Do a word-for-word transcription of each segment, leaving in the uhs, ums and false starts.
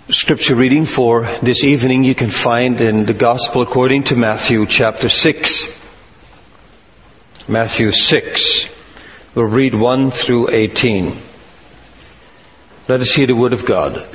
Scripture reading for this evening you can find in the Gospel according to Matthew chapter six. Matthew six. We'll read one through eighteen. Let us hear the word of God.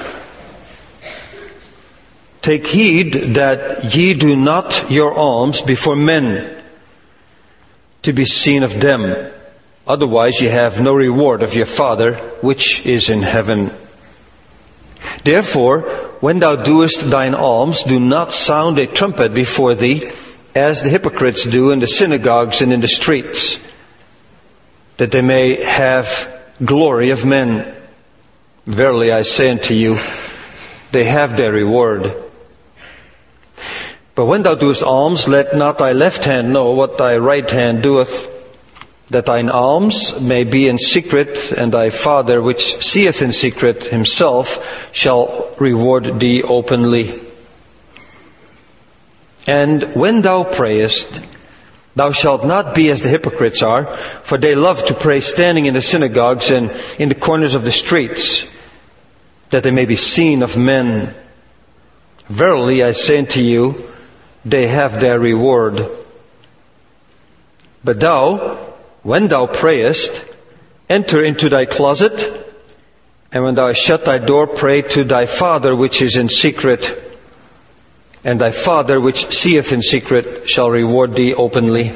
Take heed that ye do not your alms before men, to be seen of them. Otherwise ye have no reward of your Father which is in heaven. Therefore, when thou doest thine alms, do not sound a trumpet before thee, as the hypocrites do in the synagogues and in the streets, that they may have glory of men. Verily I say unto you, they have their reward. But when thou doest alms, let not thy left hand know what thy right hand doeth, that thine alms may be in secret, and thy Father which seeth in secret himself shall reward thee openly. And when thou prayest, thou shalt not be as the hypocrites are, for they love to pray standing in the synagogues and in the corners of the streets, that they may be seen of men. Verily I say unto you, they have their reward. But thou, when thou prayest, enter into thy closet, and when thou hast shut thy door, pray to thy Father which is in secret, and thy Father which seeth in secret shall reward thee openly.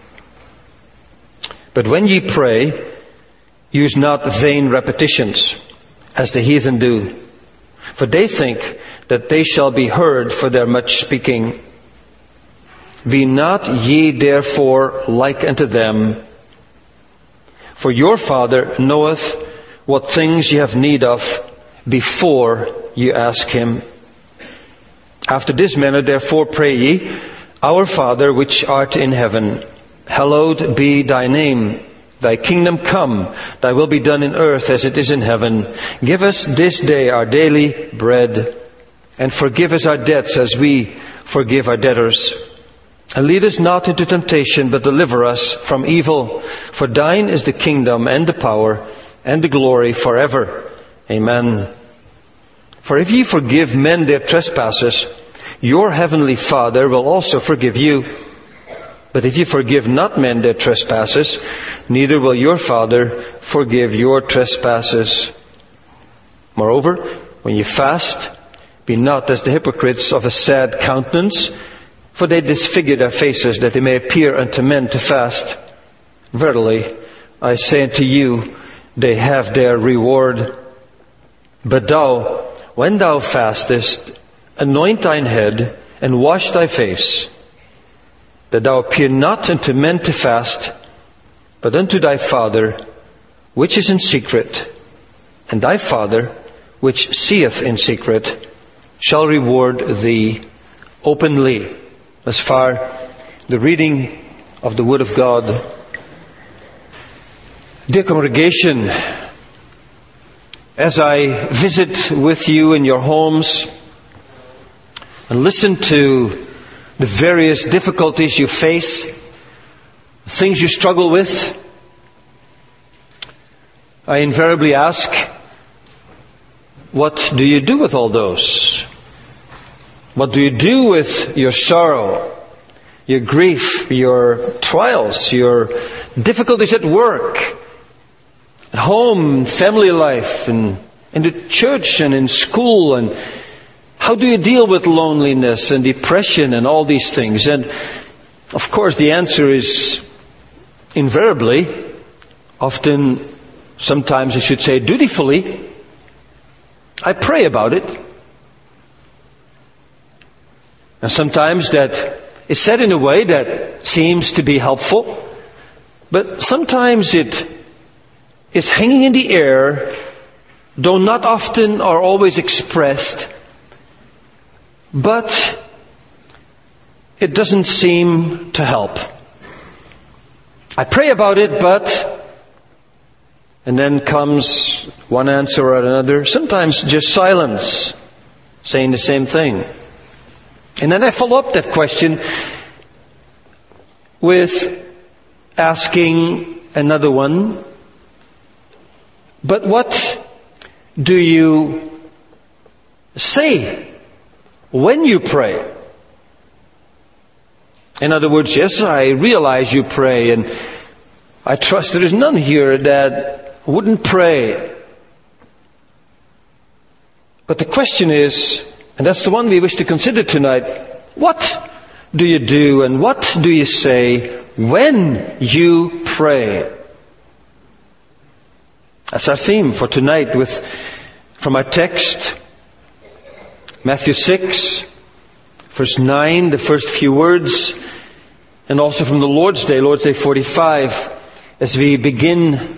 But when ye pray, use not vain repetitions, as the heathen do, for they think that they shall be heard for their much speaking. Be not ye therefore like unto them, for your Father knoweth what things ye have need of before you ask him. After this manner therefore pray ye, Our Father which art in heaven, hallowed be thy name. Thy kingdom come, thy will be done in earth as it is in heaven. Give us this day our daily bread, and forgive us our debts as we forgive our debtors. And lead us not into temptation, but deliver us from evil. For thine is the kingdom and the power and the glory forever. Amen. For if ye forgive men their trespasses, your heavenly Father will also forgive you. But if ye forgive not men their trespasses, neither will your Father forgive your trespasses. Moreover, when ye fast, be not as the hypocrites of a sad countenance, for they disfigure their faces, that they may appear unto men to fast. Verily, I say unto you, they have their reward. But thou, when thou fastest, anoint thine head, and wash thy face, that thou appear not unto men to fast, but unto thy Father which is in secret, and thy Father which seeth in secret shall reward thee openly. As far the reading of the Word of God. Dear congregation, as I visit with you in your homes and listen to the various difficulties you face, things you struggle with, I invariably ask, what do you do with all those? What do you do with your sorrow, your grief, your trials, your difficulties at work, at home, family life, and in the church and in school? And how do you deal with loneliness and depression and all these things? And of course the answer is invariably, often, sometimes I should say dutifully, I pray about it. And sometimes that is said in a way that seems to be helpful, but sometimes it is hanging in the air, though not often or always expressed, but it doesn't seem to help. I pray about it, but, and then comes one answer or another, sometimes just silence, saying the same thing. And then I follow up that question with asking another one, but what do you say when you pray. In other words, yes, I realize you pray, and I trust there is none here that wouldn't pray. But the question is, and that's the one we wish to consider tonight, what do you do and what do you say when you pray? That's our theme for tonight, with from our text, Matthew six, verse nine, the first few words, and also from the Lord's Day, Lord's Day forty-five, as we begin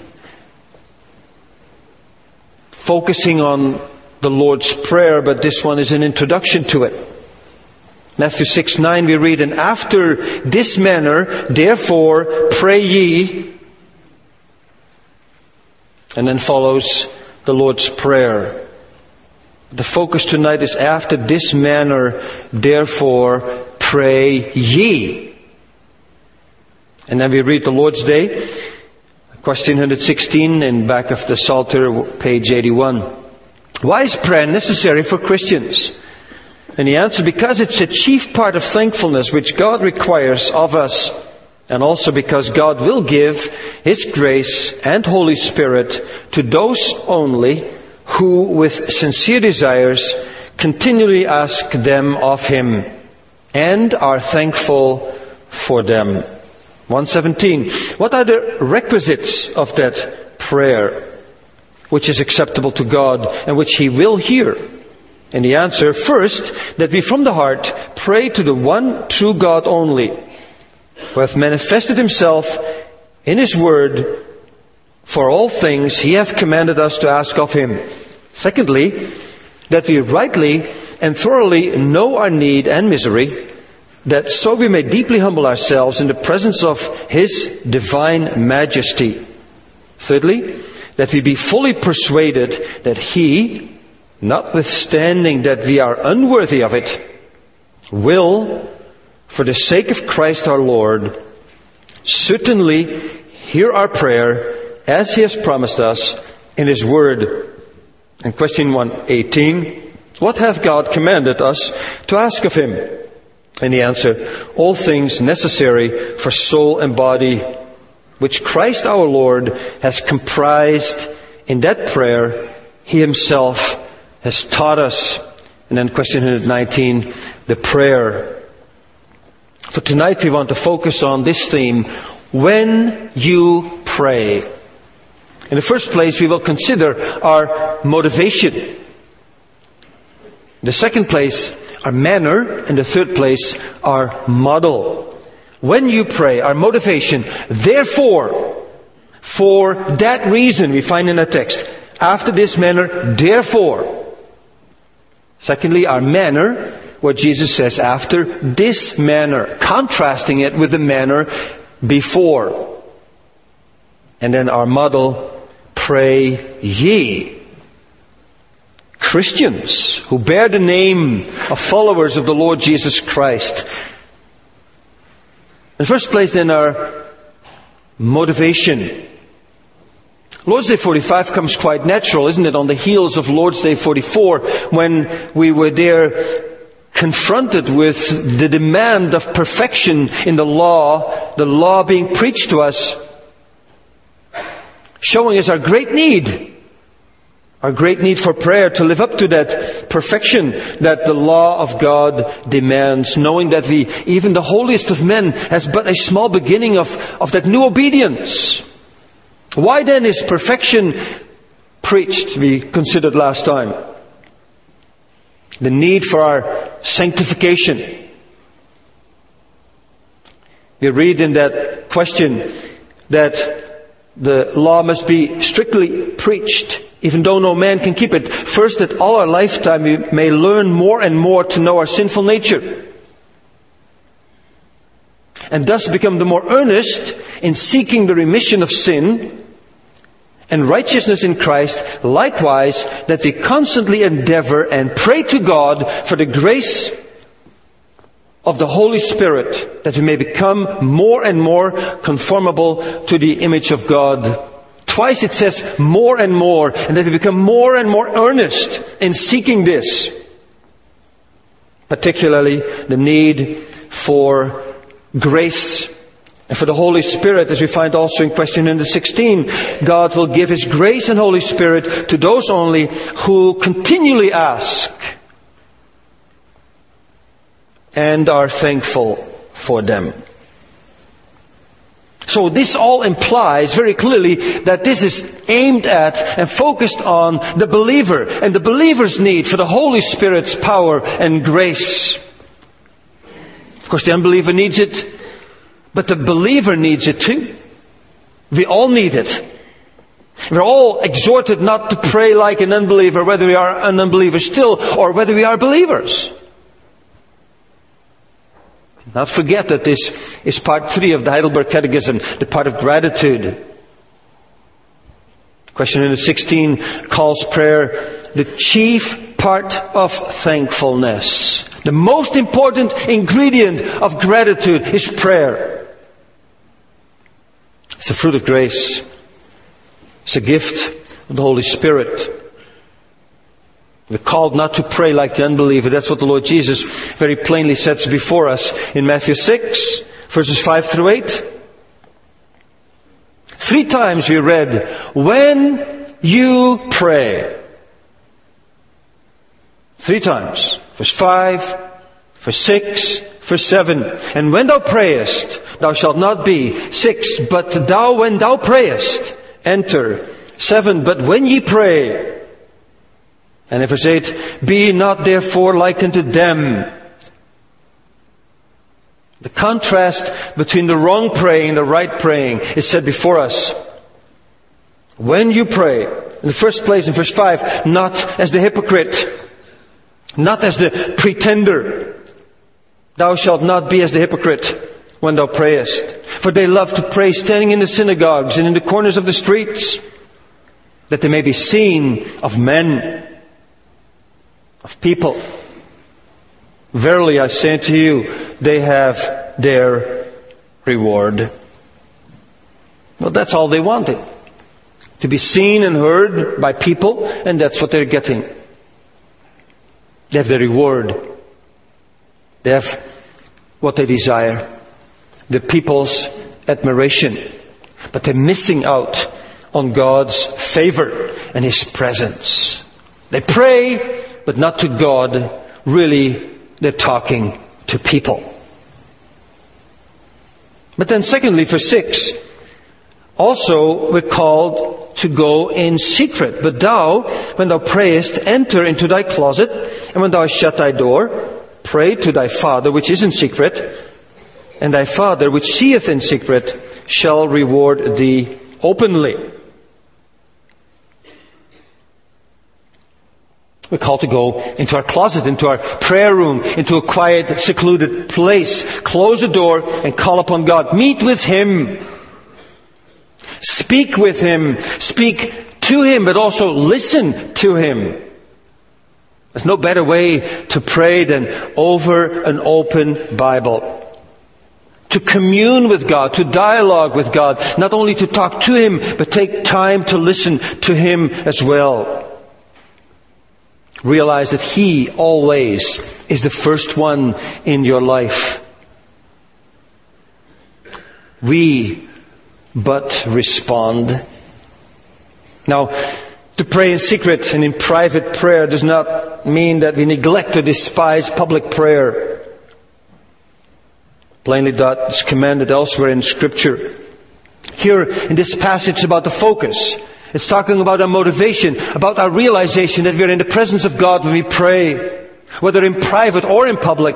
focusing on the Lord's Prayer, but this one is an introduction to it. Matthew six nine we read, "And after this manner, therefore, pray ye." And then follows the Lord's Prayer. The focus tonight is, after this manner, therefore, pray ye. And then we read the Lord's Day, question one hundred sixteen, in back of the Psalter, page eighty-one. Why is prayer necessary for Christians? And he answered, because it's a chief part of thankfulness which God requires of us, and also because God will give His grace and Holy Spirit to those only who, with sincere desires, continually ask them of Him and are thankful for them. one seventeen. What are the requisites of that prayer which is acceptable to God and which He will hear? And the answer, first, that we from the heart pray to the one true God only, who hath manifested Himself in His word for all things He hath commanded us to ask of Him. Secondly, that we rightly and thoroughly know our need and misery, that so we may deeply humble ourselves in the presence of His divine majesty. Thirdly, that we be fully persuaded that He, notwithstanding that we are unworthy of it, will, for the sake of Christ our Lord, certainly hear our prayer as He has promised us in His word. And question one eighteen, what hath God commanded us to ask of Him? And the answer, all things necessary for soul and body, which Christ our Lord has comprised in that prayer He Himself has taught us. And then question one hundred nineteen, the prayer. For tonight we want to focus on this theme, when you pray. In the first place, we will consider our motivation. In the second place, our manner. In the third place, our model. When you pray, our motivation. Therefore, for that reason, we find in the text, after this manner, therefore. Secondly, our manner, what Jesus says, after this manner, contrasting it with the manner before. And then our model, pray ye. Christians who bear the name of followers of the Lord Jesus Christ. In the first place, then, our motivation. Lord's Day forty-five comes quite natural, isn't it, on the heels of Lord's Day forty-four, when we were there confronted with the demand of perfection in the law, the law being preached to us, showing us our great need, our great need for prayer to live up to that perfection that the law of God demands, knowing that we, even the holiest of men, has but a small beginning of, of that new obedience. Why then is perfection preached, we considered last time? The need for our sanctification. We read in that question that the law must be strictly preached, even though no man can keep it. First, that all our lifetime we may learn more and more to know our sinful nature, and thus become the more earnest in seeking the remission of sin and righteousness in Christ. Likewise, that we constantly endeavor and pray to God for the grace of the Holy Spirit, that we may become more and more conformable to the image of God. Twice it says more and more, and that we become more and more earnest in seeking this. particularly the need for grace and for the Holy Spirit, as we find also in question number sixteen. God will give His grace and Holy Spirit to those only who continually ask and are thankful for them. So this all implies very clearly that this is aimed at and focused on the believer and the believer's need for the Holy Spirit's power and grace. Of course, the unbeliever needs it, but the believer needs it too. We all need it. We're all exhorted not to pray like an unbeliever, whether we are an unbeliever still or whether we are believers. Not forget that this is part three of the Heidelberg Catechism, the part of gratitude. Question number sixteen calls prayer the chief part of thankfulness. The most important ingredient of gratitude is prayer. It's a fruit of grace. It's a gift of the Holy Spirit. We're called not to pray like the unbeliever. That's what the Lord Jesus very plainly sets before us in Matthew six, verses five through eight. Three times we read, when you pray. Three times. Verse five, verse six, verse seven. And when thou prayest, thou shalt not be. Six, but thou, when thou prayest, enter. Seven, but when ye pray. And in verse eight, be not therefore like unto them. The contrast between the wrong praying and the right praying is set before us. When you pray, in the first place in verse five, not as the hypocrite, not as the pretender. Thou shalt not be as the hypocrite when thou prayest. For they love to pray standing in the synagogues and in the corners of the streets, that they may be seen of men, of people. Verily I say unto you, they have their reward. Well, that's all they wanted. To be seen and heard by people, and that's what they're getting. They have their reward. They have what they desire. The people's admiration. But they're missing out on God's favor and His presence. They pray, but not to God. Really, they're talking to people. But then secondly, verse six, also we're called to go in secret. But thou, when thou prayest, enter into thy closet, and when thou hast shut thy door, pray to thy Father which is in secret, and thy Father which seeth in secret shall reward thee openly. We're called to go into our closet, into our prayer room, into a quiet, secluded place. Close the door and call upon God. Meet with Him. Speak with Him. Speak to Him, but also listen to Him. There's no better way to pray than over an open Bible. To commune with God, to dialogue with God. Not only to talk to Him, but take time to listen to Him as well. Realize that He always is the first one in your life. We but respond. Now, to pray in secret and in private prayer does not mean that we neglect or despise public prayer. Plainly that is commanded elsewhere in Scripture. Here in this passage it's about the focus. It's talking about our motivation, about our realization that we are in the presence of God when we pray, whether in private or in public.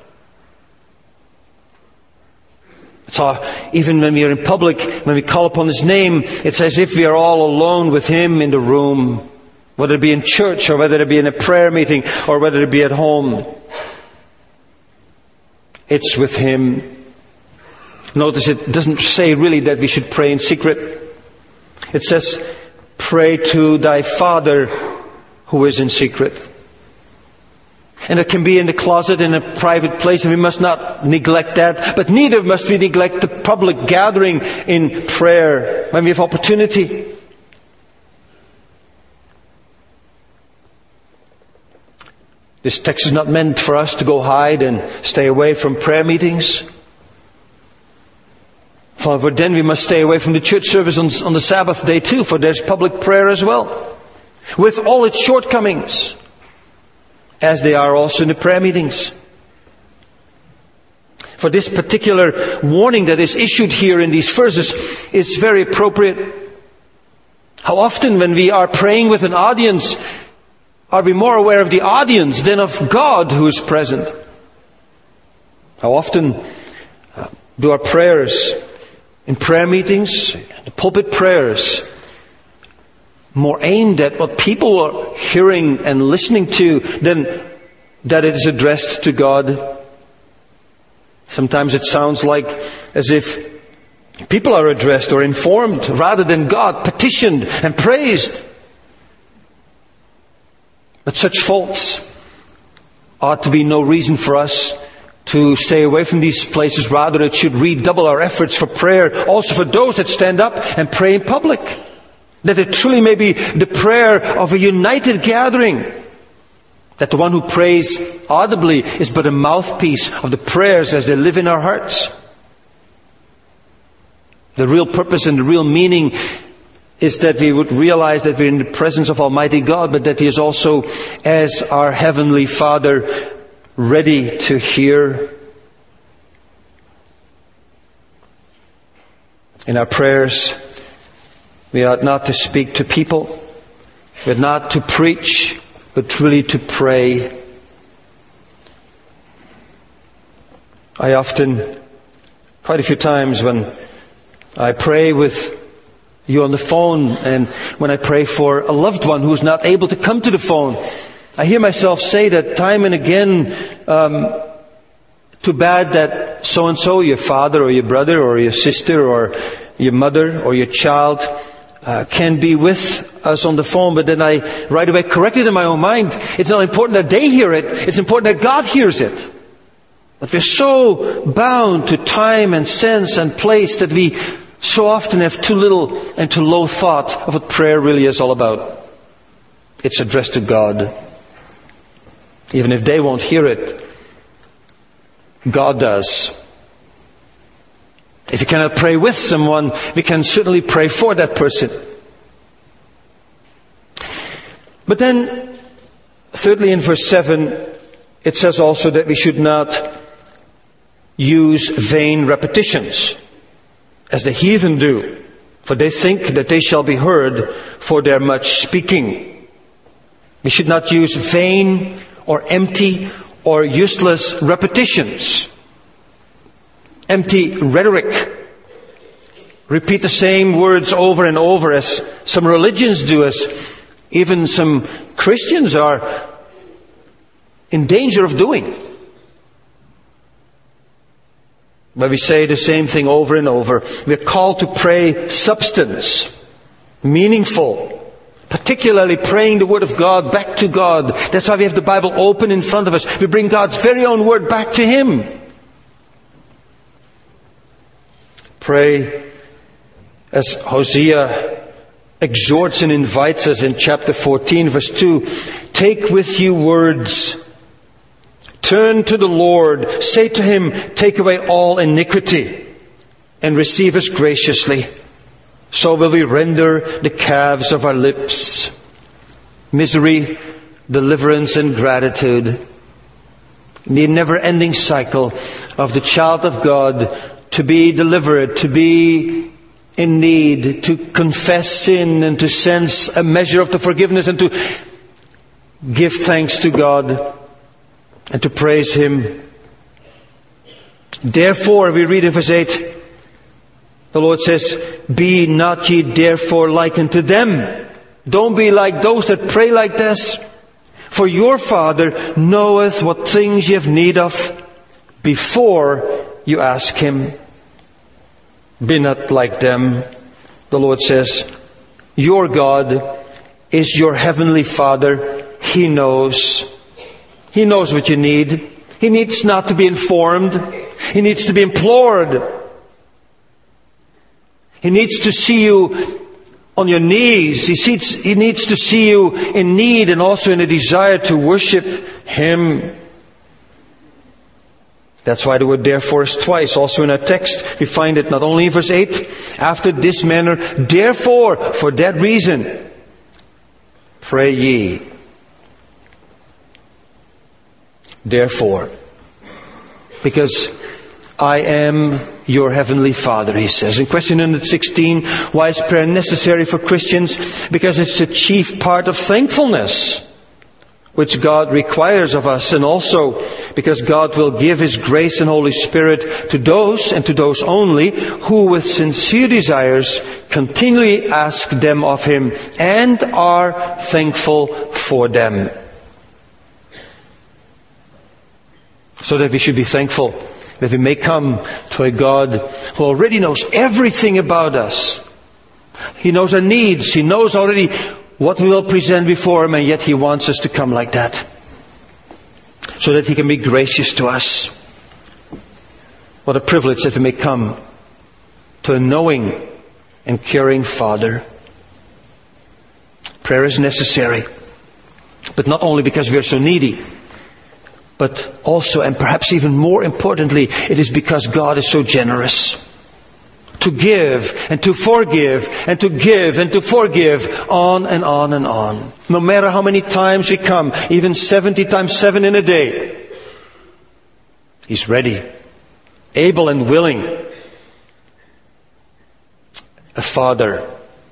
So even when we are in public, when we call upon His name, it's as if we are all alone with Him in the room, whether it be in church or whether it be in a prayer meeting or whether it be at home. It's with Him. Notice it doesn't say really that we should pray in secret. It says, pray to thy Father who is in secret. And it can be in the closet, in a private place, and we must not neglect that. But neither must we neglect the public gathering in prayer when we have opportunity. This text is not meant for us to go hide and stay away from prayer meetings. For then we must stay away from the church service on, on the Sabbath day too, for there's public prayer as well, with all its shortcomings, as they are also in the prayer meetings. For this particular warning that is issued here in these verses is very appropriate. How often when we are praying with an audience, are we more aware of the audience than of God who is present? How often do our prayers in prayer meetings, the pulpit prayers, more aimed at what people are hearing and listening to than that it is addressed to God? Sometimes it sounds like as if people are addressed or informed rather than God, petitioned and praised. But such faults ought to be no reason for us to stay away from these places. Rather, it should redouble our efforts for prayer, also for those that stand up and pray in public. That it truly may be the prayer of a united gathering. That the one who prays audibly is but a mouthpiece of the prayers as they live in our hearts. The real purpose and the real meaning is that we would realize that we're in the presence of Almighty God, but that He is also, as our Heavenly Father, ready to hear. In our prayers, we ought not to speak to people, we ought not to preach, but truly to pray. I often, quite a few times when I pray with you on the phone, and when I pray for a loved one who's not able to come to the phone, I hear myself say that time and again, um, too bad that so-and-so, your father or your brother or your sister or your mother or your child, uh, can be with us on the phone. But then I right away correct it in my own mind. It's not important that they hear it. It's important that God hears it. But we're so bound to time and sense and place that we so often have too little and too low thought of what prayer really is all about. It's addressed to God. Even if they won't hear it, God does. If you cannot pray with someone, we can certainly pray for that person. But then, thirdly, in verse seven, it says also that we should not use vain repetitions, as the heathen do, for they think that they shall be heard for their much speaking. We should not use vain or empty or useless repetitions. Empty rhetoric. Repeat the same words over and over, as some religions do, as even some Christians are in danger of doing. But we say the same thing over and over. We're called to pray substance, meaningful, particularly praying the Word of God back to God. That's why we have the Bible open in front of us. We bring God's very own Word back to Him. Pray as Hosea exhorts and invites us in chapter fourteen, verse two. Take with you words. Turn to the Lord. Say to Him, take away all iniquity and receive us graciously. So will we render the calves of our lips. Misery, deliverance, and gratitude. The never-ending cycle of the child of God to be delivered, to be in need, to confess sin and to sense a measure of the forgiveness and to give thanks to God and to praise Him. Therefore, we read in verse eight, the Lord says, be not ye therefore like unto them. Don't be like those that pray like this. For your Father knoweth what things ye have need of before you ask Him. Be not like them. The Lord says, your God is your heavenly Father. He knows. He knows what you need. He needs not to be informed. He needs to be implored. He needs to see you on your knees. He sees, he needs to see you in need and also in a desire to worship Him. That's why the word therefore is twice. Also in our text, we find it not only in verse eight, after this manner, therefore, for that reason, pray ye. Therefore, because I am your heavenly Father, he says. In question number sixteen, why is prayer necessary for Christians? Because it's the chief part of thankfulness, which God requires of us, and also because God will give His grace and Holy Spirit to those, and to those only, who with sincere desires continually ask them of Him and are thankful for them. So that we should be thankful that we may come to a God who already knows everything about us. He knows our needs. He knows already what we will present before Him, and yet He wants us to come like that, so that He can be gracious to us. What a privilege that we may come to a knowing and caring Father. Prayer is necessary, but not only because we are so needy, but also, and perhaps even more importantly, it is because God is so generous. To give and to forgive and to give and to forgive, on and on and on. No matter how many times we come, even seventy times seven in a day, He's ready, able and willing. A Father.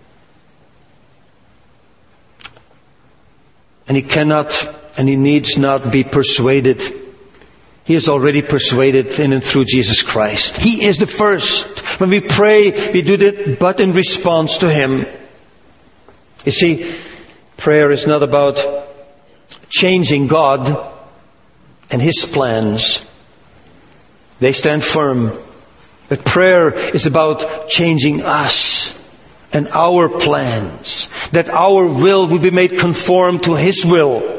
And He cannot and He needs not be persuaded. He is already persuaded in and through Jesus Christ. He is the first. When we pray, we do that but in response to Him. You see, prayer is not about changing God and His plans. They stand firm. But prayer is about changing us and our plans. That our will will be made conform to His will.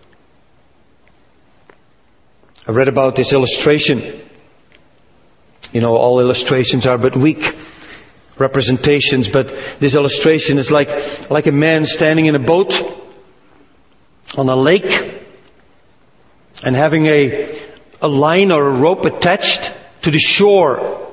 I read about this illustration. You know, all illustrations are but weak representations, but this illustration is like, like a man standing in a boat on a lake and having a, a line or a rope attached to the shore.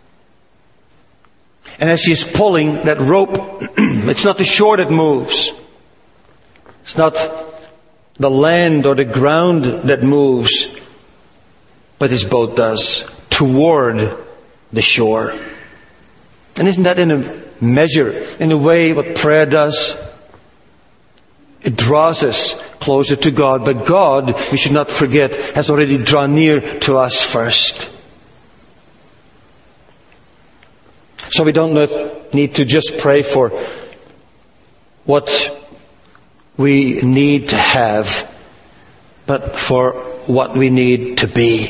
And as he is pulling that rope, it's not the shore that moves. It's not the land or the ground that moves, but his boat does, toward the shore. And isn't that in a measure, in a way, what prayer does? It draws us closer to God. But God, we should not forget, has already drawn near to us first. So we don't need to just pray for what we need to have, but for what we need to be.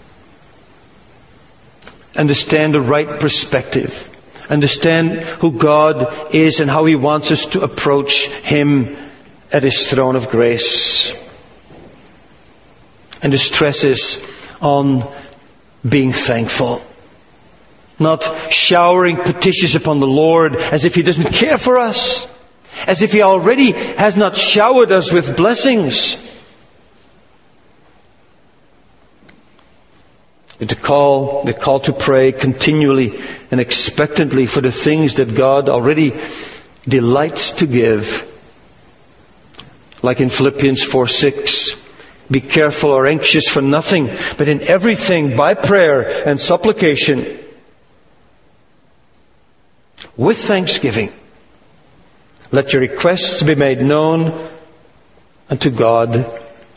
Understand the right perspective. Understand who God is and how He wants us to approach Him at His throne of grace. And the stress is on being thankful. Not showering petitions upon the Lord as if He doesn't care for us. As if He already has not showered us with blessings. The call, the call to pray continually and expectantly for the things that God already delights to give. Like in Philippians four six, be careful or anxious for nothing, but in everything by prayer and supplication, with thanksgiving, let your requests be made known unto God.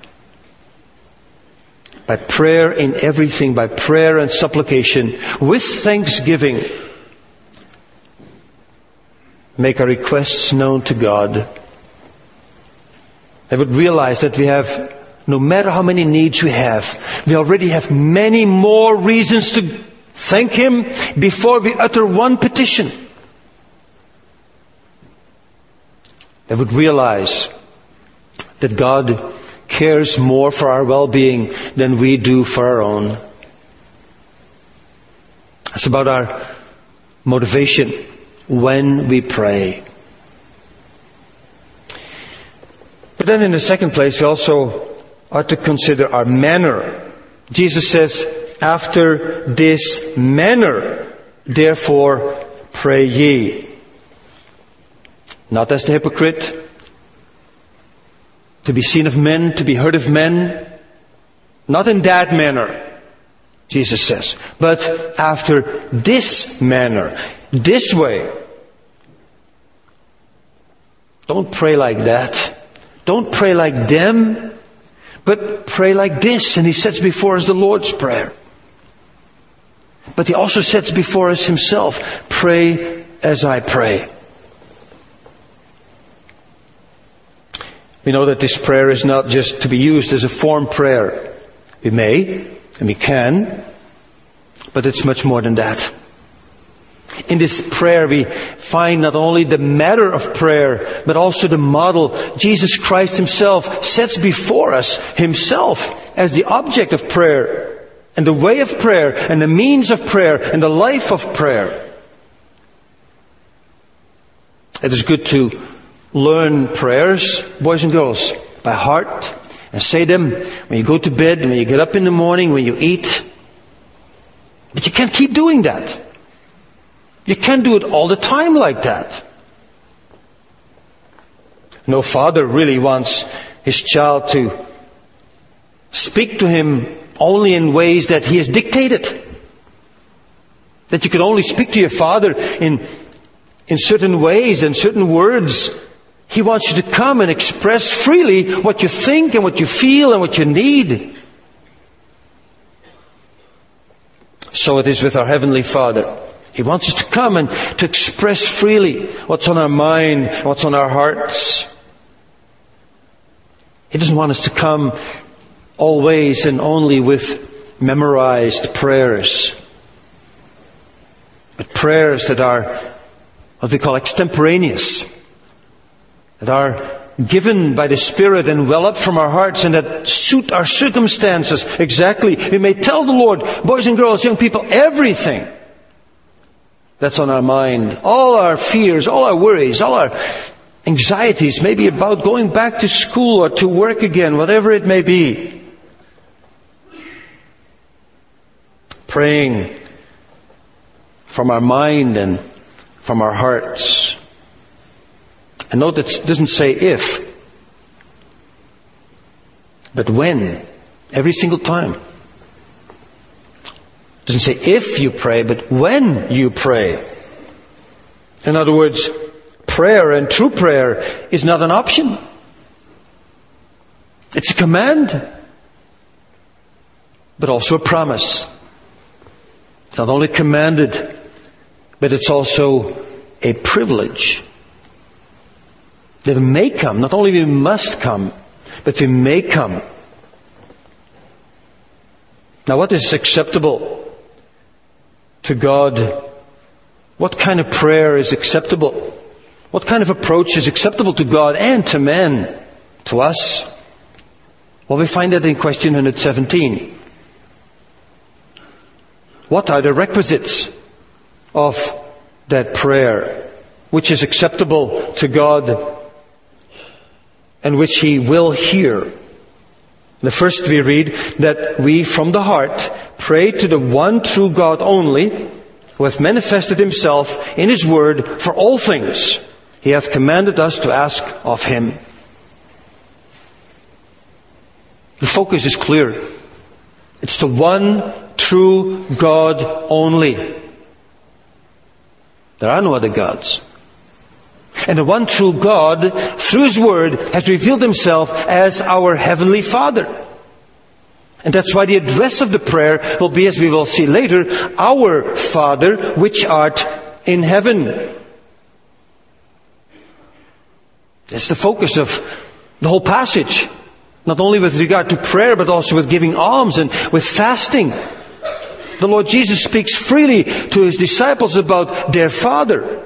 By prayer in everything, by prayer and supplication, with thanksgiving, make our requests known to God. They would realize that we have, no matter how many needs we have, we already have many more reasons to thank Him before we utter one petition. They would realize that God cares more for our well-being than we do for our own. It's about our motivation when we pray. But then in the second place, we also are to consider our manner. Jesus says, after this manner, therefore pray ye. Not as the hypocrite, to be seen of men, to be heard of men. Not in that manner, Jesus says, but after this manner, this way. Don't pray like that. Don't pray like them, but pray like this. And He sets before us the Lord's Prayer. But He also sets before us Himself, pray as I pray. We know that this prayer is not just to be used as a form prayer. We may, and we can, but it's much more than that. In this prayer we find not only the matter of prayer, but also the model. Jesus Christ Himself sets before us Himself as the object of prayer, and the way of prayer, and the means of prayer, and the life of prayer. It is good to learn prayers, boys and girls, by heart, and say them when you go to bed, when you get up in the morning, when you eat. But you can't keep doing that. You can't do it all the time like that. No father really wants his child to speak to him only in ways that he has dictated. That you can only speak to your father in, in certain ways and certain words. He wants you to come and express freely what you think and what you feel and what you need. So it is with our Heavenly Father. He wants us to come and to express freely what's on our mind, what's on our hearts. He doesn't want us to come always and only with memorized prayers, but prayers that are what we call extemporaneous, that are given by the Spirit and well up from our hearts and that suit our circumstances exactly. We may tell the Lord, boys and girls, young people, everything that's on our mind, all our fears, all our worries, all our anxieties, maybe about going back to school or to work again, whatever it may be. Praying from our mind and from our hearts. And note that it doesn't say if, but when, every single time. It doesn't say if you pray, but when you pray. In other words, prayer and true prayer is not an option. It's a command, but also a promise. It's not only commanded, but it's also a privilege. That we may come, not only we must come, but we may come. Now what is acceptable to God? What kind of prayer is acceptable? What kind of approach is acceptable to God and to men, to us? Well, we find that in question one hundred seventeen. What are the requisites of that prayer which is acceptable to God and which He will hear? The first we read that we from the heart pray to the one true God only, who hath manifested Himself in His word for all things. He hath commanded us to ask of Him. The focus is clear. It's the one true God only. There are no other gods. And the one true God, through His Word, has revealed Himself as our Heavenly Father. And that's why the address of the prayer will be, as we will see later, Our Father, which art in heaven. That's the focus of the whole passage. Not only with regard to prayer, but also with giving alms and with fasting. The Lord Jesus speaks freely to His disciples about their Father.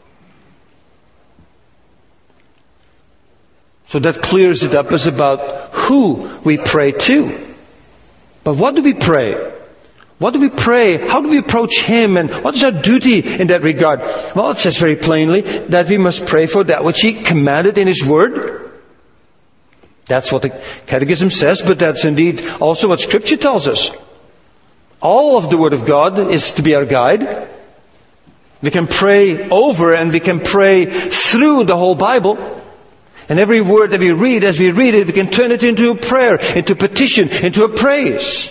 So that clears it up as about who we pray to. But what do we pray? What do we pray? How do we approach Him? And what is our duty in that regard? Well, it says very plainly that we must pray for that which He commanded in His Word. That's what the Catechism says, but that's indeed also what Scripture tells us. All of the Word of God is to be our guide. We can pray over and we can pray through the whole Bible. And every word that we read, as we read it, we can turn it into a prayer, into a petition, into a praise.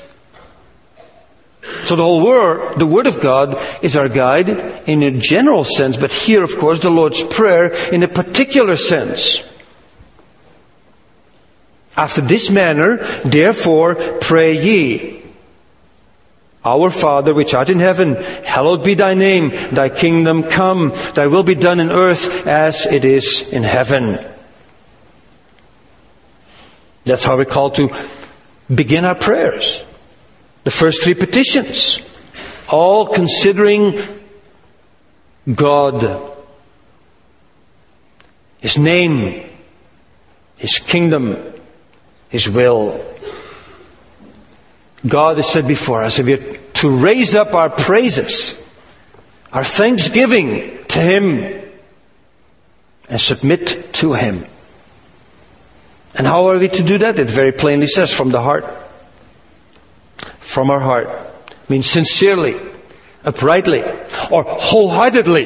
So the whole Word, the Word of God, is our guide in a general sense, but here, of course, the Lord's Prayer in a particular sense. After this manner, therefore, pray ye. Our Father, which art in heaven, hallowed be thy name. Thy kingdom come. Thy will be done in earth as it is in heaven. That's how we're called to begin our prayers. The first three petitions, all considering God, His name, His kingdom, His will. God is set before us, and we are to raise up our praises, our thanksgiving to Him, and submit to Him. And how are we to do that? It very plainly says, from the heart. From our heart. It means sincerely, uprightly, or wholeheartedly.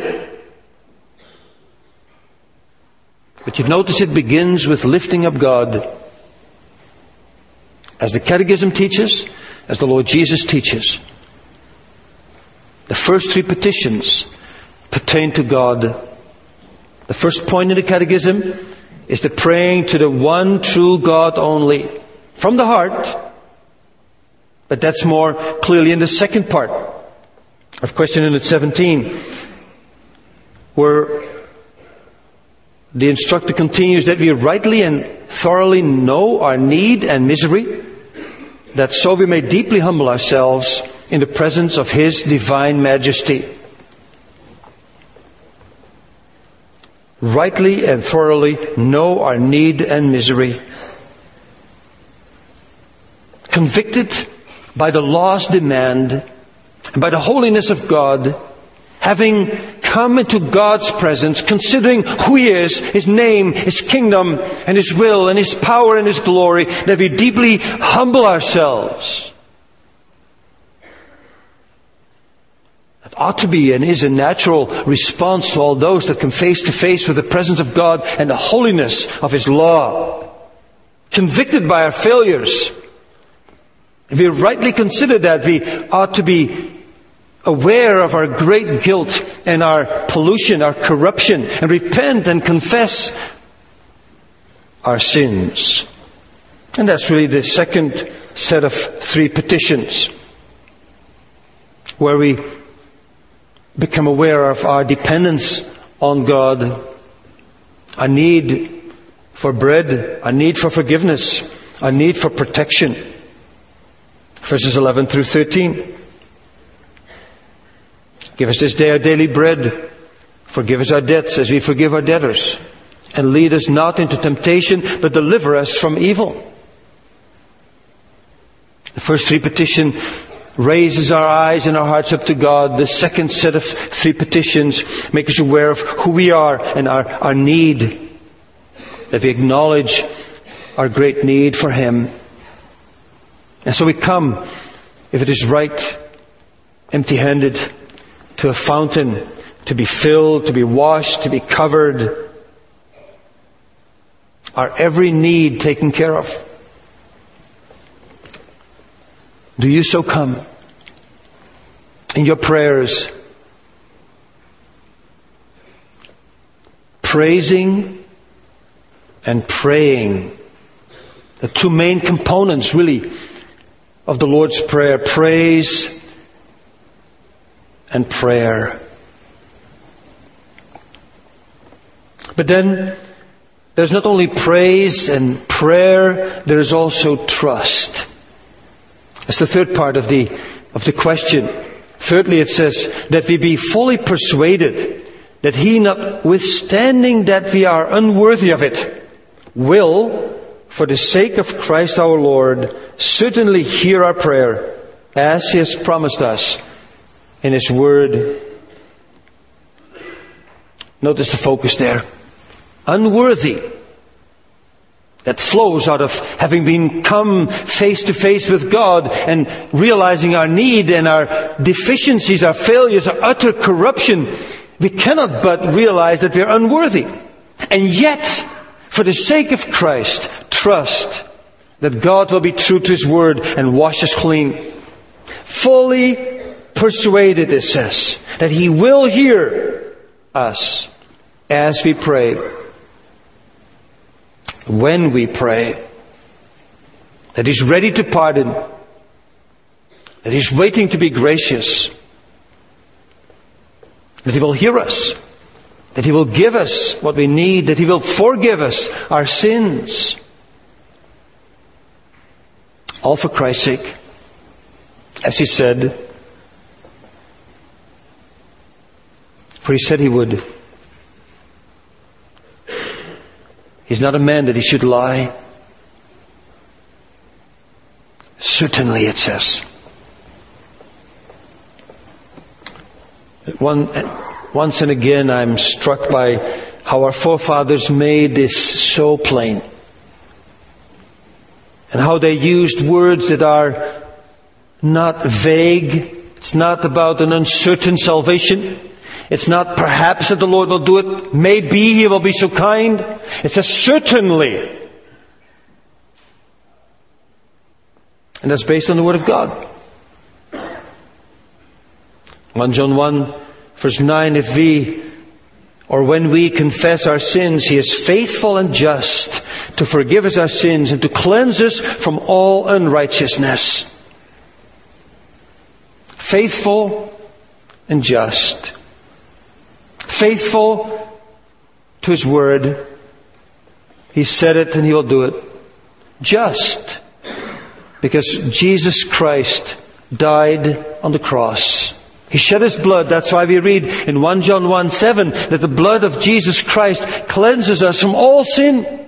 But you notice it begins with lifting up God. As the Catechism teaches, as the Lord Jesus teaches. The first three petitions pertain to God. The first point in the Catechism is the praying to the one true God only. From the heart. But that's more clearly in the second part of question one hundred seventeen, where the instructor continues that we rightly and thoroughly know our need and misery, that so we may deeply humble ourselves in the presence of His divine majesty. Rightly and thoroughly know our need and misery. Convicted by the law's demand, by the holiness of God, having come into God's presence, considering who He is, His name, His kingdom, and His will, and His power and His glory, that we deeply humble ourselves. That ought to be and is a natural response to all those that come face to face with the presence of God and the holiness of His law. Convicted by our failures. If we rightly consider that, we ought to be aware of our great guilt and our pollution, our corruption, and repent and confess our sins. And that's really the second set of three petitions, where we become aware of our dependence on God, our need for bread, our need for forgiveness, our need for protection. Verses eleven through thirteen. Give us this day our daily bread. Forgive us our debts as we forgive our debtors. And lead us not into temptation, but deliver us from evil. The first three petition raises our eyes and our hearts up to God. The second set of three petitions make us aware of who we are and our, our need. That we acknowledge our great need for Him. And so we come, if it is right, empty-handed, to a fountain, to be filled, to be washed, to be covered. Our every need taken care of. Do you so come in your prayers, praising and praying? The two main components, really, of the Lord's Prayer: praise and prayer. But then there's not only praise and prayer, there is also trust. That's the third part of the of the question. Thirdly, it says that we be fully persuaded that He, notwithstanding that we are unworthy of it, will, for the sake of Christ our Lord, certainly hear our prayer, as He has promised us in His Word. Notice the focus there. Unworthy. that flows out of having been come face to face with God and realizing our need and our deficiencies, our failures, our utter corruption. We cannot but realize that we are unworthy. And yet, for the sake of Christ, trust that God will be true to His word and wash us clean. Fully persuaded, it says, that He will hear us as we pray. When we pray, that He's ready to pardon, that He's waiting to be gracious, that He will hear us, that He will give us what we need, that He will forgive us our sins. All for Christ's sake. As He said, for He said He would. He's not a man that He should lie. Certainly, it says. One, once and again, I'm struck by how our forefathers made this so plain. And how they used words that are not vague. It's not about an uncertain salvation. It's not perhaps that the Lord will do it. Maybe He will be so kind. It says certainly. And that's based on the Word of God. First John one, verse nine, if we, or when we confess our sins, He is faithful and just to forgive us our sins and to cleanse us from all unrighteousness. Faithful and just. Faithful to His word. He said it and He will do it. Just because Jesus Christ died on the cross. He shed His blood. That's why we read in First John one seven that the blood of Jesus Christ cleanses us from all sin.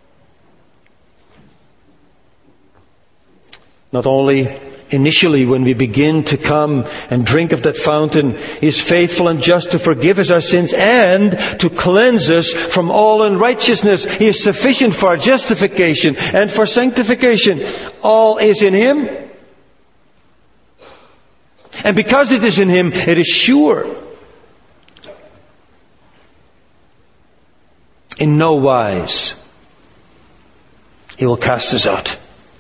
Not only initially when we begin to come and drink of that fountain, He is faithful and just to forgive us our sins and to cleanse us from all unrighteousness. He is sufficient for our justification and for sanctification. All is in Him. And because it is in Him, it is sure. In no wise He will cast us out.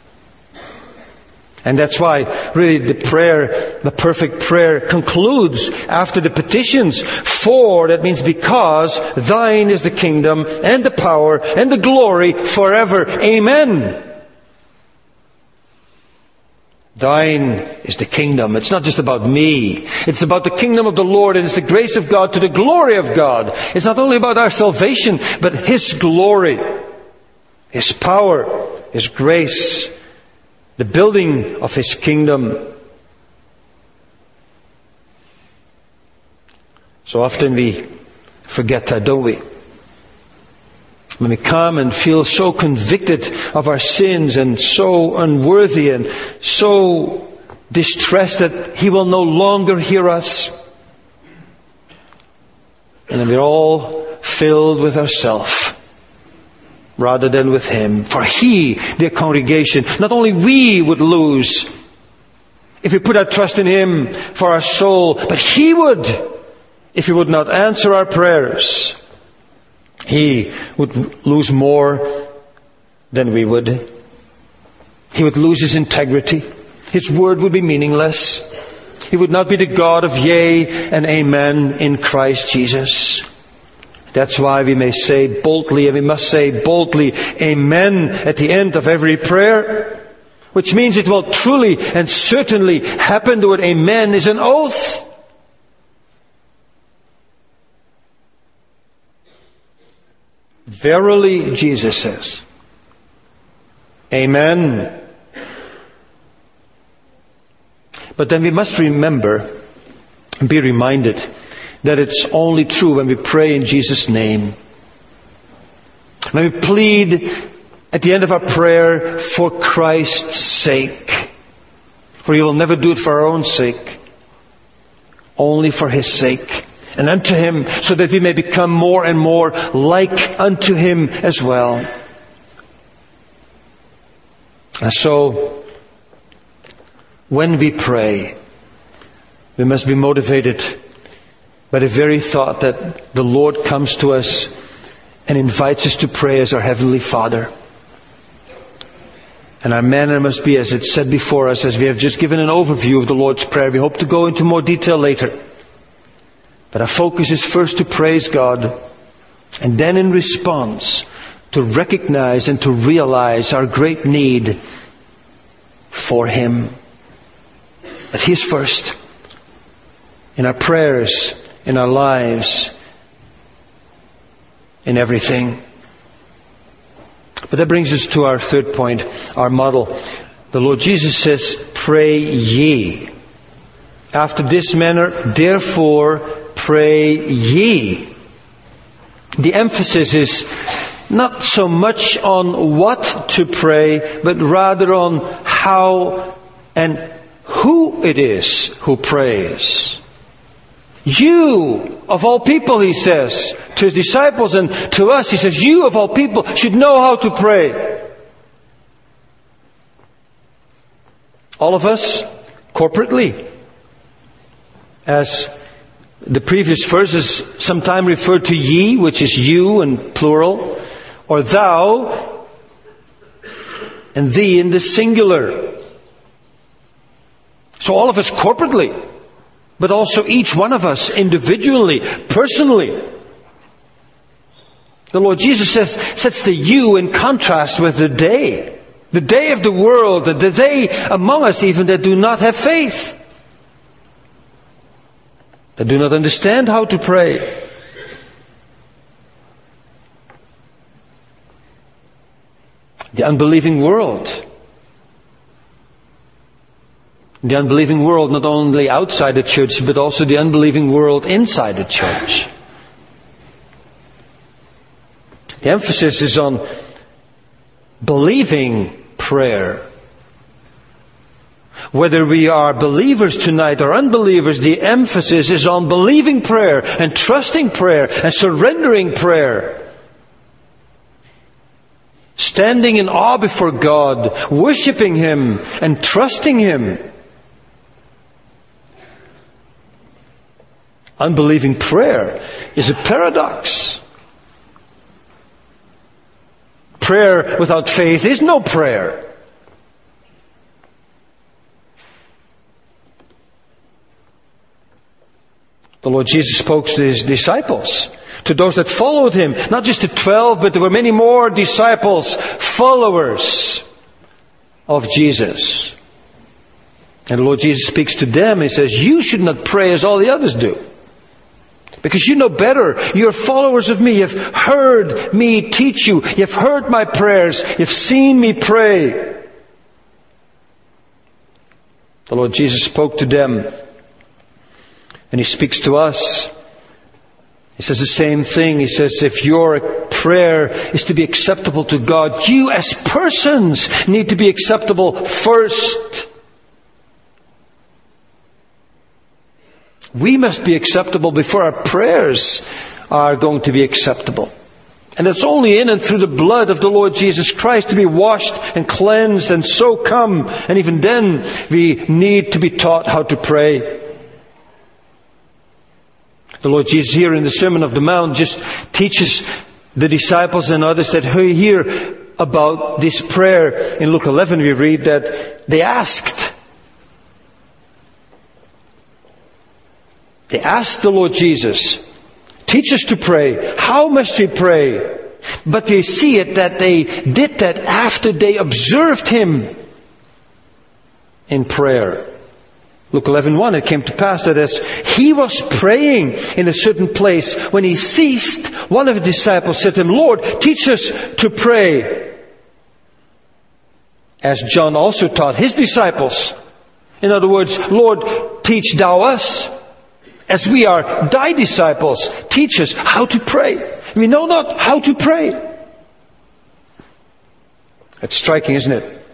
And that's why really the prayer, the perfect prayer concludes after the petitions. For, that means because, Thine is the kingdom and the power and the glory forever. Amen. Thine is the kingdom. It's not just about me. It's about the kingdom of the Lord, and it's the grace of God to the glory of God. It's not only about our salvation, but His glory, His power, His grace, the building of His kingdom. So often we forget that, don't we? When we come and feel so convicted of our sins and so unworthy and so distressed that He will no longer hear us. And then we're all filled with ourselves rather than with Him. For He, dear congregation, not only we would lose if we put our trust in Him for our soul, but He would if He would not answer our prayers. He would lose more than we would. He would lose His integrity. His word would be meaningless. He would not be the God of yea and amen in Christ Jesus. That's why we may say boldly, and we must say boldly, amen at the end of every prayer. Which means it will truly and certainly happen. The word amen is an oath. Verily, Jesus says, amen. But then we must remember and be reminded that it's only true when we pray in Jesus' name. When we plead at the end of our prayer for Christ's sake. For He will never do it for our own sake. Only for His sake. And unto Him, so that we may become more and more like unto Him as well. And so, when we pray, we must be motivated by the very thought that the Lord comes to us and invites us to pray as our Heavenly Father. And our manner must be, as it's said before us, as we have just given an overview of the Lord's Prayer. We hope to go into more detail later. But our focus is first to praise God, and then in response to recognize and to realize our great need for Him. That He is first in our prayers, in our lives, in everything. But that brings us to our third point, our model. The Lord Jesus says, "Pray ye. After this manner, therefore, pray ye." The emphasis is not so much on what to pray, but rather on how and who it is who prays. You, of all people, He says to His disciples and to us, He says, you of all people should know how to pray. All of us, corporately, as the previous verses sometime refer to ye, which is you in plural, or thou, and thee in the singular. So all of us corporately, but also each one of us individually, personally. The Lord Jesus says, sets the you in contrast with the they. The they of the world, the they among us even that do not have faith. That do not understand how to pray. The unbelieving world. The unbelieving world not only outside the church, but also the unbelieving world inside the church. The emphasis is on believing prayer. Whether we are believers tonight or unbelievers, the emphasis is on believing prayer and trusting prayer and surrendering prayer. Standing in awe before God, worshiping Him and trusting Him. Unbelieving prayer is a paradox. Prayer without faith is no prayer. The Lord Jesus spoke to His disciples, to those that followed Him, not just the twelve, but there were many more disciples, followers of Jesus. And the Lord Jesus speaks to them. He says, you should not pray as all the others do. Because you know better. You're followers of me. You've heard me teach you. You've heard my prayers. You've seen me pray. The Lord Jesus spoke to them. And He speaks to us. He says the same thing. He says, if your prayer is to be acceptable to God, you as persons need to be acceptable first. We must be acceptable before our prayers are going to be acceptable. And it's only in and through the blood of the Lord Jesus Christ to be washed and cleansed and so come. And even then we need to be taught how to pray. The Lord Jesus here in the Sermon of the Mount just teaches the disciples and others that hear about this prayer. In Luke eleven we read that they asked. They asked the Lord Jesus, teach us to pray. How must we pray? But they see it that they did that after they observed Him in prayer. Luke eleven one, it came to pass that as He was praying in a certain place, when He ceased, one of the disciples said to Him, Lord, teach us to pray. As John also taught his disciples. In other words, Lord, teach thou us. As we are thy disciples, teach us how to pray. We know not how to pray. That's striking, isn't it?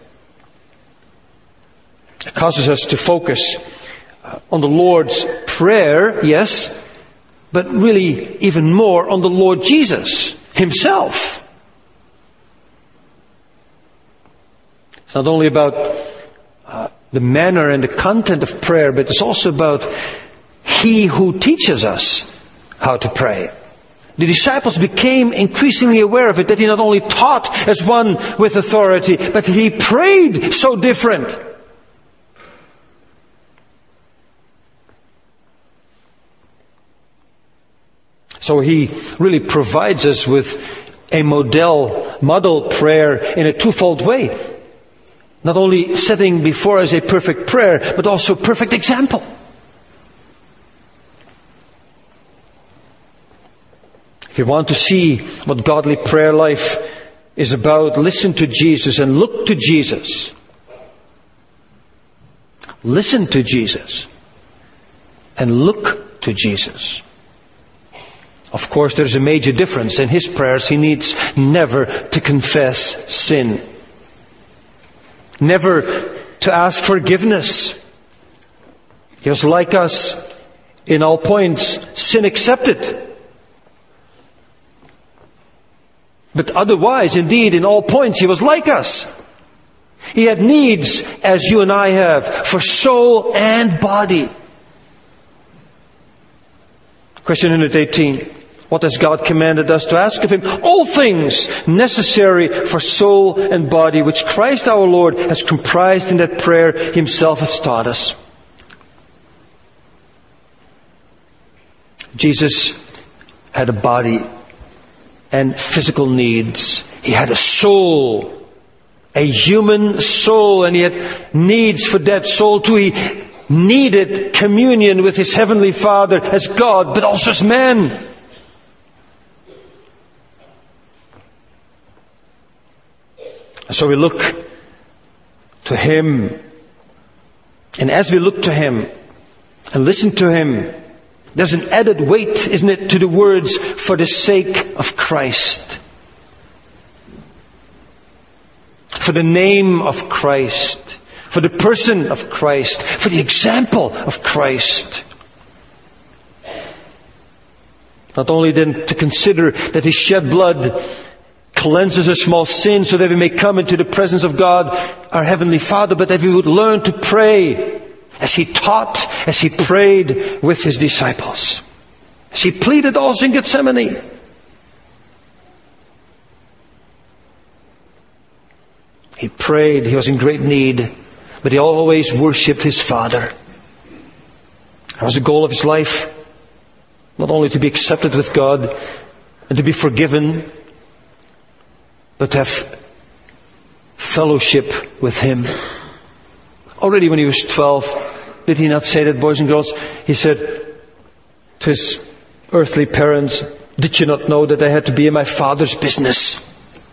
It causes us to focus on the Lord's Prayer, yes, but really even more on the Lord Jesus Himself. It's not only about uh, the manner and the content of prayer, but it's also about He who teaches us how to pray. The disciples became increasingly aware of it, that He not only taught as one with authority, but He prayed so different. So He really provides us with a model, model prayer in a twofold way. Not only setting before us a perfect prayer, but also a perfect example. If you want to see what godly prayer life is about, listen to Jesus and look to Jesus. Listen to Jesus and look to Jesus. Of course, there's a major difference. In His prayers, He needs never to confess sin. Never to ask forgiveness. He was like us in all points, sin accepted. But otherwise, indeed, in all points, He was like us. He had needs, as you and I have, for soul and body. Question one hundred eighteen. What has God commanded us to ask of Him? All things necessary for soul and body, which Christ our Lord has comprised in that prayer Himself has taught us. Jesus had a body and physical needs. He had a soul, a human soul, and He had needs for that soul too. He needed communion with His Heavenly Father as God, but also as man. So we look to Him. And as we look to Him and listen to Him, there's an added weight, isn't it, to the words, for the sake of Christ. For the name of Christ. For the person of Christ. For the example of Christ. Not only then to consider that His shed blood cleanses us from all sin so that we may come into the presence of God, our Heavenly Father, but that we would learn to pray as He taught, as He prayed with His disciples. As He pleaded also in Gethsemane. He prayed, He was in great need, but He always worshipped His Father. That was the goal of His life. Not only to be accepted with God and to be forgiven, but to have fellowship with Him. Already when He was twelve, did He not say that, boys and girls? He said to His earthly parents, "Did you not know that I had to be in my Father's business?"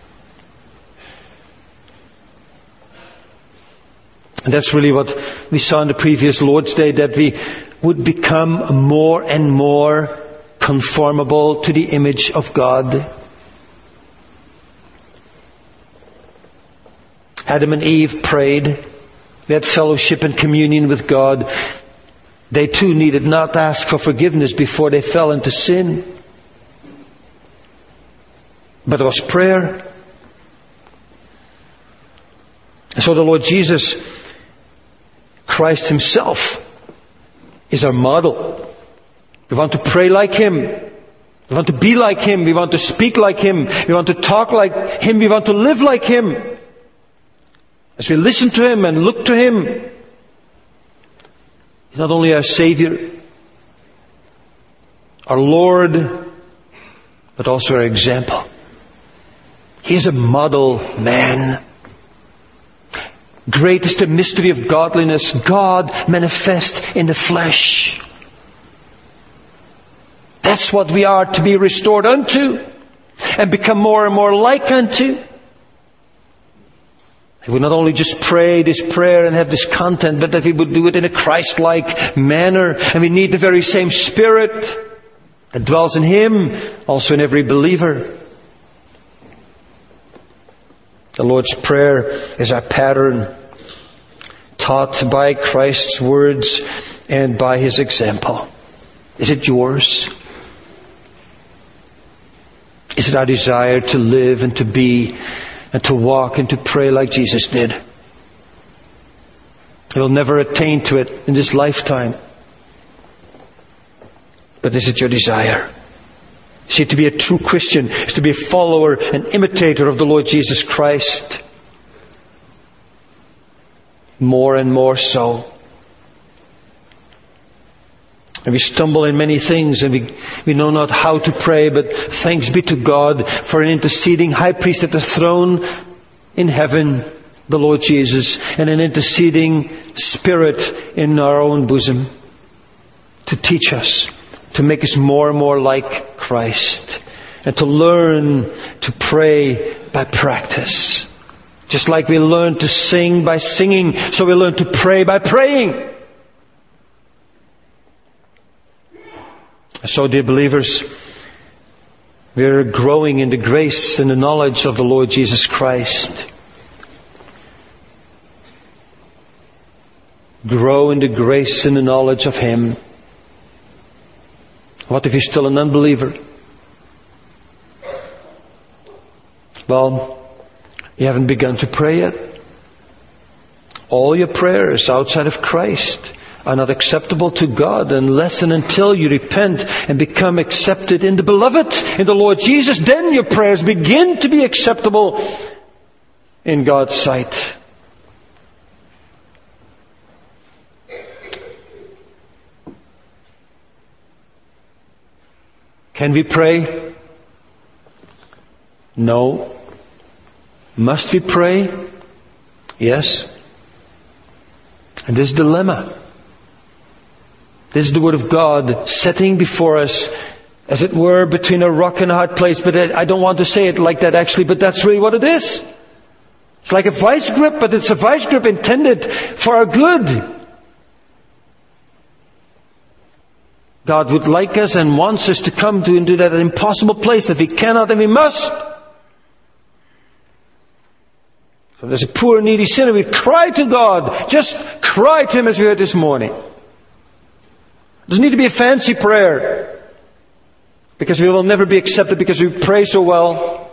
And that's really what we saw in the previous Lord's Day, that we would become more and more conformable to the image of God. Adam and Eve prayed. They had fellowship and communion with God. They too needed not ask for forgiveness before they fell into sin. But it was prayer. And so the Lord Jesus Christ Himself is our model. We want to pray like Him. We want to be like Him. We want to speak like Him. We want to talk like Him. We want to live like Him. As we listen to Him and look to Him, He's not only our Savior, our Lord, but also our example. He is a model man. Great is the mystery of godliness, God manifest in the flesh. That's what we are to be restored unto and become more and more like unto. We would not only just pray this prayer and have this content, but that we would do it in a Christ-like manner. And we need the very same Spirit that dwells in Him, also in every believer. The Lord's Prayer is our pattern, taught by Christ's words and by His example. Is it yours? Is it our desire to live and to be and to walk and to pray like Jesus did? You'll never attain to it in this lifetime. But is it your desire? See, to be a true Christian is to be a follower and imitator of the Lord Jesus Christ. More and more so. And we stumble in many things, and we, we know not how to pray, but thanks be to God for an interceding high priest at the throne in heaven, the Lord Jesus, and an interceding Spirit in our own bosom to teach us, to make us more and more like Christ, and to learn to pray by practice. Just like we learn to sing by singing, so we learn to pray by praying. So, dear believers, we are growing in the grace and the knowledge of the Lord Jesus Christ. Grow in the grace and the knowledge of Him. What if you're still an unbeliever? Well, you haven't begun to pray yet. All your prayers outside of Christ are not acceptable to God unless and until you repent and become accepted in the Beloved, in the Lord Jesus. Then your prayers begin to be acceptable in God's sight. Can we pray? No. Must we pray? Yes. And this dilemma. This is the Word of God setting before us, as it were, between a rock and a hard place. But I don't want to say it like that actually, but that's really what it is. It's like a vice grip, but it's a vice grip intended for our good. God would like us and wants us to come to into that impossible place that we cannot and we must. So there's a poor needy sinner. We cry to God. Just cry to Him as we heard this morning. It doesn't need to be a fancy prayer, because we will never be accepted because we pray so well.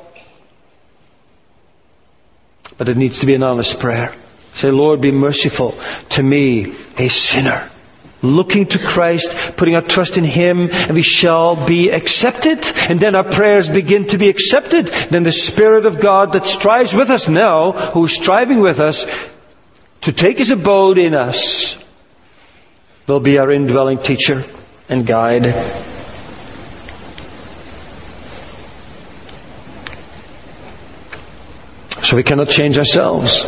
But it needs to be an honest prayer. Say, Lord, be merciful to me, a sinner. Looking to Christ, putting our trust in Him, and we shall be accepted. And then our prayers begin to be accepted. Then the Spirit of God that strives with us now, who is striving with us to take His abode in us, will be our indwelling teacher and guide. So we cannot change ourselves.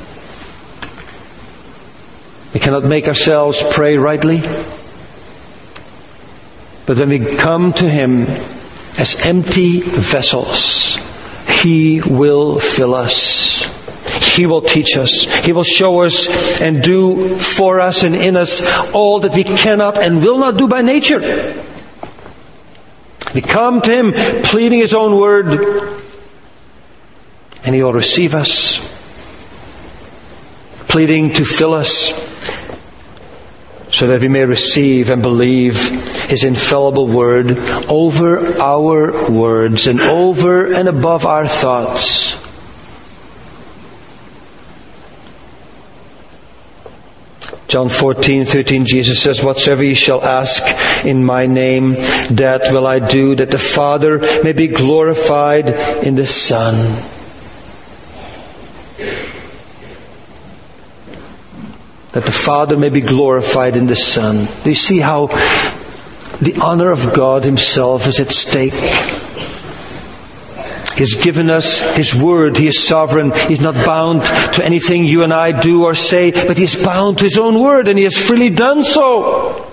We cannot make ourselves pray rightly. But when we come to Him as empty vessels, He will fill us. He will teach us. He will show us and do for us and in us all that we cannot and will not do by nature. We come to Him pleading His own word, and He will receive us, pleading to fill us, so that we may receive and believe His infallible word over our words and over and above our thoughts. John fourteen thirteen, Jesus says, whatsoever ye shall ask in my name, that will I do, that the Father may be glorified in the Son. That the Father may be glorified in the Son. Do you see how the honor of God Himself is at stake? He has given us His Word. He is sovereign. He's not bound to anything you and I do or say, but He is bound to His own Word, and He has freely done so.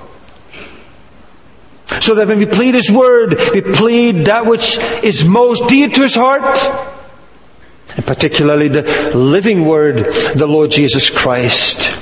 So that when we plead His Word, we plead that which is most dear to His heart, and particularly the living Word, the Lord Jesus Christ.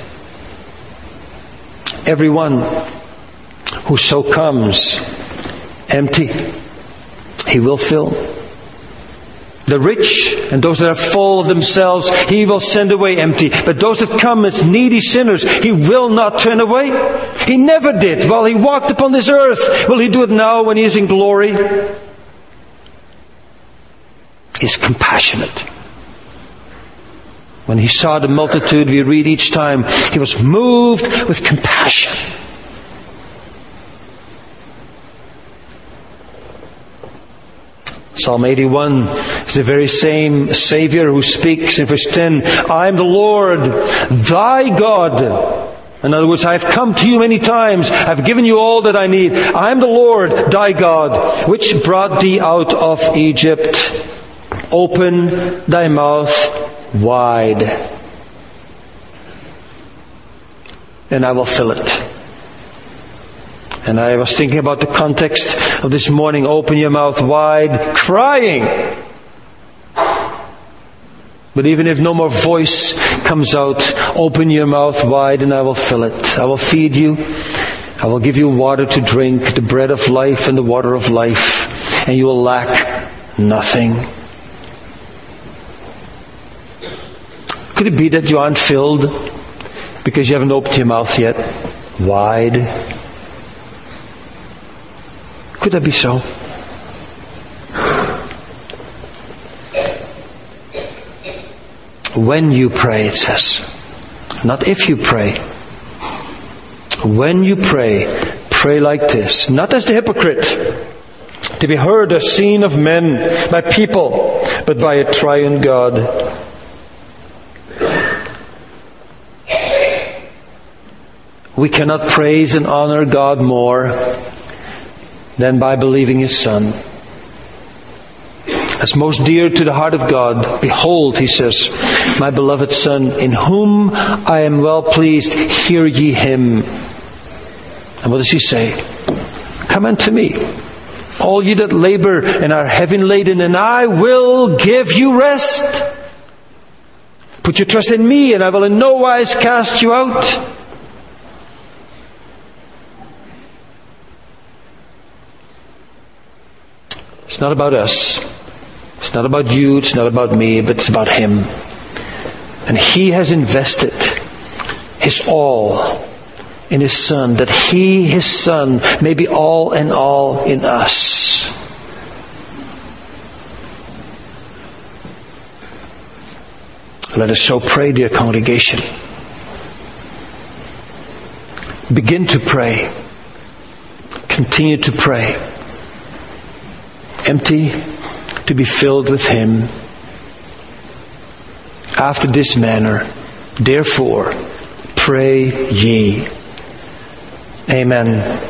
Everyone who so comes empty, He will fill. The rich and those that are full of themselves, He will send away empty. But those that come as needy sinners, He will not turn away. He never did while He walked upon this earth. Will He do it now when He is in glory? He is compassionate. When he saw the multitude, we read each time, he was moved with compassion. Psalm eighty-one is the very same Savior who speaks in verse ten, I am the Lord, thy God. In other words, I have come to you many times. I have given you all that I need. I am the Lord, thy God, which brought thee out of Egypt. Open thy mouth wide, and I will fill it. And I was thinking about the context of this morning. Open your mouth wide, crying. But even if no more voice comes out, open your mouth wide and I will fill it. I will feed you. I will give you water to drink, the bread of life and the water of life, and you will lack nothing. Could it be that you aren't filled because you haven't opened your mouth yet wide? Could that be so? When you pray, it says. Not if you pray. When you pray, pray like this. Not as the hypocrite, to be heard or seen of men, by people, but by a triune God. We cannot praise and honor God more than by believing His Son. As most dear to the heart of God, behold, He says, my beloved Son, in whom I am well pleased, hear ye Him. And what does He say? Come unto me, all ye that labor and are heavy laden, and I will give you rest. Put your trust in me, and I will in no wise cast you out. It's not about us. It's not about you. It's not about me. But it's about Him. And He has invested His all in His Son, that He, His Son, may be all and all in us. Let us so pray, dear congregation. Begin to pray. Continue to pray. Empty, to be filled with Him. After this manner, therefore, pray ye. Amen.